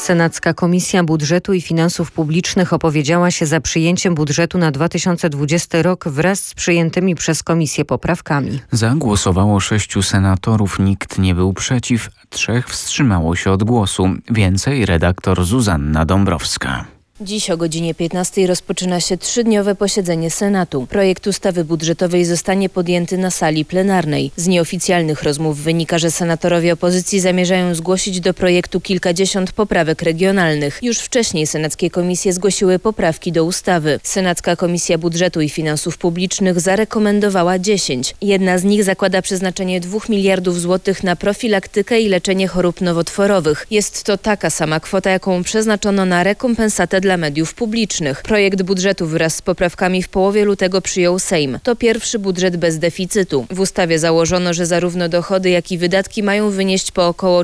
Senacka Komisja Budżetu i Finansów Publicznych opowiedziała się za przyjęciem budżetu na 2020 rok wraz z przyjętymi przez komisję poprawkami. Za głosowało 6 senatorów, nikt nie był przeciw, 3 wstrzymało się od głosu. Więcej redaktor Zuzanna Dąbrowska. Dziś o godzinie 15 rozpoczyna się 3-dniowe posiedzenie Senatu. Projekt ustawy budżetowej zostanie podjęty na sali plenarnej. Z nieoficjalnych rozmów wynika, że senatorowie opozycji zamierzają zgłosić do projektu kilkadziesiąt poprawek regionalnych. Już wcześniej senackie komisje zgłosiły poprawki do ustawy. Senacka Komisja Budżetu i Finansów Publicznych zarekomendowała 10. Jedna z nich zakłada przeznaczenie 2 miliardów złotych na profilaktykę i leczenie chorób nowotworowych. Jest to taka sama kwota, jaką przeznaczono na rekompensatę dla mediów publicznych. Projekt budżetu wraz z poprawkami w połowie lutego przyjął Sejm. To pierwszy budżet bez deficytu. W ustawie założono, że zarówno dochody, jak i wydatki mają wynieść po około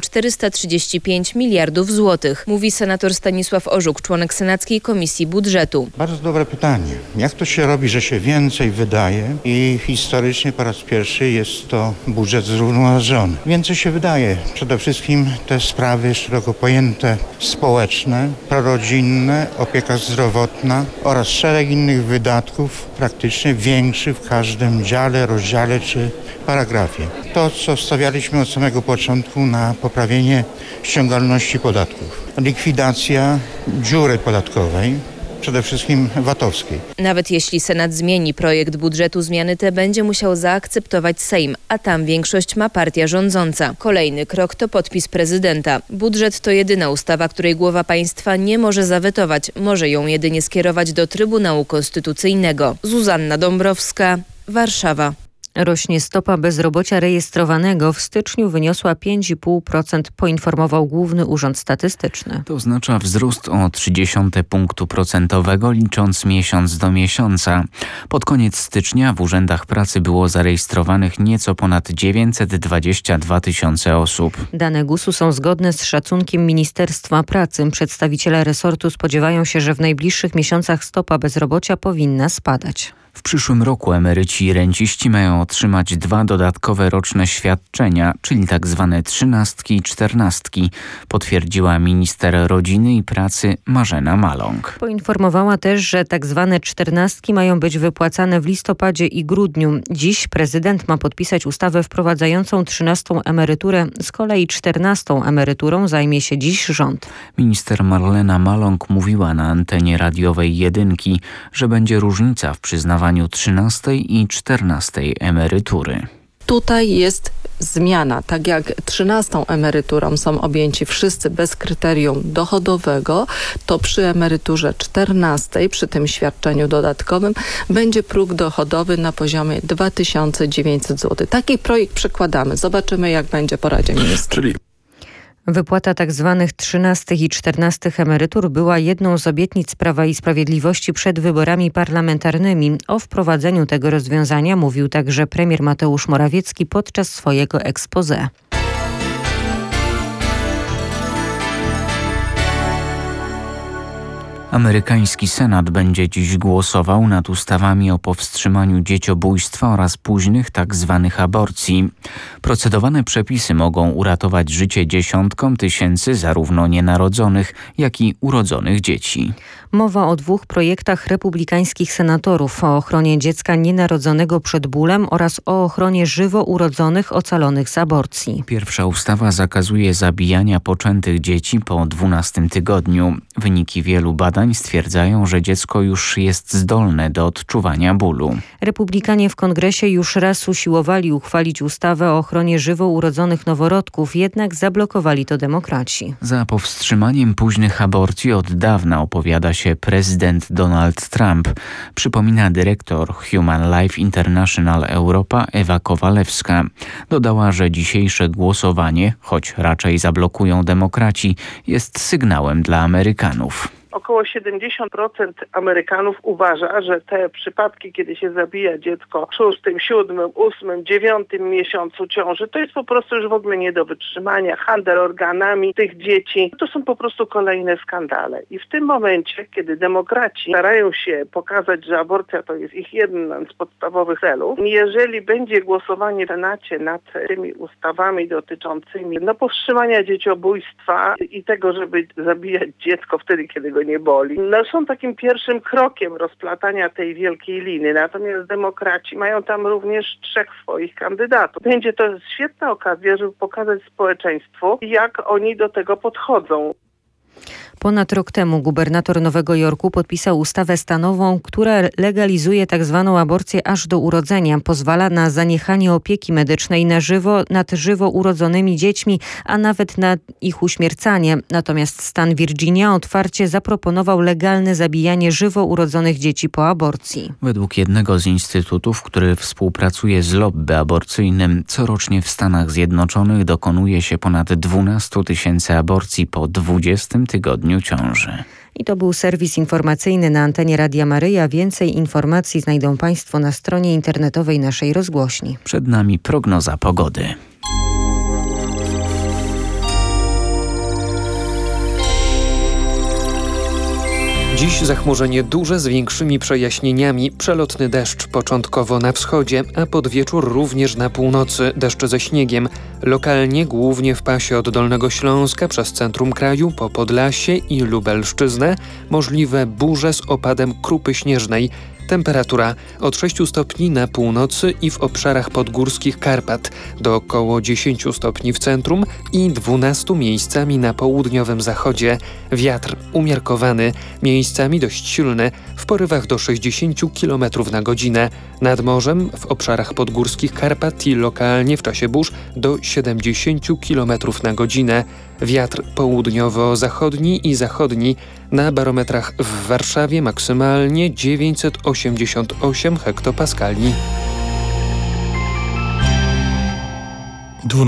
435 miliardów złotych, mówi senator Stanisław Orzuk, członek Senackiej Komisji Budżetu. Bardzo dobre pytanie. Jak to się robi, że się więcej wydaje i historycznie po raz pierwszy jest to budżet zrównoważony? Więcej się wydaje. Przede wszystkim te sprawy szeroko pojęte społeczne, prorodzinne, opieka zdrowotna oraz szereg innych wydatków, praktycznie większy w każdym dziale, rozdziale czy paragrafie. To, co stawialiśmy od samego początku na poprawienie ściągalności podatków. Likwidacja dziury podatkowej, przede wszystkim VAT-owskiej. Nawet jeśli Senat zmieni projekt budżetu, zmiany te będzie musiał zaakceptować Sejm, a tam większość ma partia rządząca. Kolejny krok to podpis prezydenta. Budżet to jedyna ustawa, której głowa państwa nie może zawetować. Może ją jedynie skierować do Trybunału Konstytucyjnego. Zuzanna Dąbrowska, Warszawa. Rośnie stopa bezrobocia rejestrowanego. W styczniu wyniosła 5,5%, poinformował Główny Urząd Statystyczny. To oznacza wzrost o 0,3 punktu procentowego, licząc miesiąc do miesiąca. Pod koniec stycznia w urzędach pracy było zarejestrowanych nieco ponad 922 tysiące osób. Dane GUS-u są zgodne z szacunkiem Ministerstwa Pracy. Przedstawiciele resortu spodziewają się, że w najbliższych miesiącach stopa bezrobocia powinna spadać. W przyszłym roku emeryci i renciści mają otrzymać 2 dodatkowe roczne świadczenia, czyli tzw. 13 i 14, potwierdziła minister rodziny i pracy Marzena Maląg. Poinformowała też, że tzw. 14 mają być wypłacane w listopadzie i grudniu. Dziś prezydent ma podpisać ustawę wprowadzającą 13. emeryturę. Z kolei 14. emeryturą zajmie się dziś rząd. Minister Marlena Maląg mówiła na antenie radiowej Jedynki, że będzie różnica w przyznawaniu 13. i 14. emerytury. Tutaj jest zmiana. Tak jak 13. emeryturą są objęci wszyscy bez kryterium dochodowego, to przy emeryturze 14, przy tym świadczeniu dodatkowym, będzie próg dochodowy na poziomie 2900 zł. Taki projekt przekładamy. Zobaczymy, jak będzie po Radzie Ministrów. Wypłata tzw. 13. i 14. emerytur była jedną z obietnic Prawa i Sprawiedliwości przed wyborami parlamentarnymi. O wprowadzeniu tego rozwiązania mówił także premier Mateusz Morawiecki podczas swojego exposé. Amerykański Senat będzie dziś głosował nad ustawami o powstrzymaniu dzieciobójstwa oraz późnych tzw. aborcji. Procedowane przepisy mogą uratować życie dziesiątkom tysięcy zarówno nienarodzonych, jak i urodzonych dzieci. Mowa o 2 projektach republikańskich senatorów: o ochronie dziecka nienarodzonego przed bólem oraz o ochronie żywo urodzonych ocalonych z aborcji. Pierwsza ustawa zakazuje zabijania poczętych dzieci po 12 tygodniu. Wyniki wielu badań stwierdzają, że dziecko już jest zdolne do odczuwania bólu. Republikanie w kongresie już raz usiłowali uchwalić ustawę o ochronie żywo urodzonych noworodków, jednak zablokowali to demokraci. Za powstrzymaniem późnych aborcji od dawna opowiada się prezydent Donald Trump, przypomina dyrektor Human Life International Europa Ewa Kowalewska. Dodała, że dzisiejsze głosowanie, choć raczej zablokują demokraci, jest sygnałem dla Amerykanów. Około 70% Amerykanów uważa, że te przypadki, kiedy się zabija dziecko w 6., 7., 8., 9. miesiącu ciąży, to jest po prostu już w ogóle nie do wytrzymania. Handel organami tych dzieci, to są po prostu kolejne skandale. I w tym momencie, kiedy demokraci starają się pokazać, że aborcja to jest ich jeden z podstawowych celów, jeżeli będzie głosowanie w Senacie nad tymi ustawami dotyczącymi powstrzymania dzieciobójstwa i tego, żeby zabijać dziecko wtedy, kiedy go nie boli, są takim pierwszym krokiem rozplatania tej wielkiej liny. Natomiast demokraci mają tam również 3 swoich kandydatów. Będzie to świetna okazja, żeby pokazać społeczeństwu, jak oni do tego podchodzą. Ponad rok temu gubernator Nowego Jorku podpisał ustawę stanową, która legalizuje tzw. aborcję aż do urodzenia. Pozwala na zaniechanie opieki medycznej nad żywo urodzonymi dziećmi, a nawet na ich uśmiercanie. Natomiast stan Virginia otwarcie zaproponował legalne zabijanie żywo urodzonych dzieci po aborcji. Według jednego z instytutów, który współpracuje z lobby aborcyjnym, corocznie w Stanach Zjednoczonych dokonuje się ponad 12 000 aborcji po 20 tygodniu ciąży. I to był serwis informacyjny na antenie Radia Maryja. Więcej informacji znajdą Państwo na stronie internetowej naszej rozgłośni. Przed nami prognoza pogody. Dziś zachmurzenie duże z większymi przejaśnieniami, przelotny deszcz początkowo na wschodzie, a pod wieczór również na północy deszcz ze śniegiem. Lokalnie głównie w pasie od Dolnego Śląska przez centrum kraju po Podlasie i Lubelszczyznę możliwe burze z opadem krupy śnieżnej. Temperatura od 6 stopni na północy i w obszarach podgórskich Karpat, do około 10 stopni w centrum i 12 miejscami na południowym zachodzie. Wiatr umiarkowany, miejscami dość silny, w porywach do 60 km na godzinę. Nad morzem w obszarach podgórskich Karpat i lokalnie w czasie burz do 70 km na godzinę. Wiatr południowo-zachodni i zachodni, na barometrach w Warszawie maksymalnie 988 hektopaskali.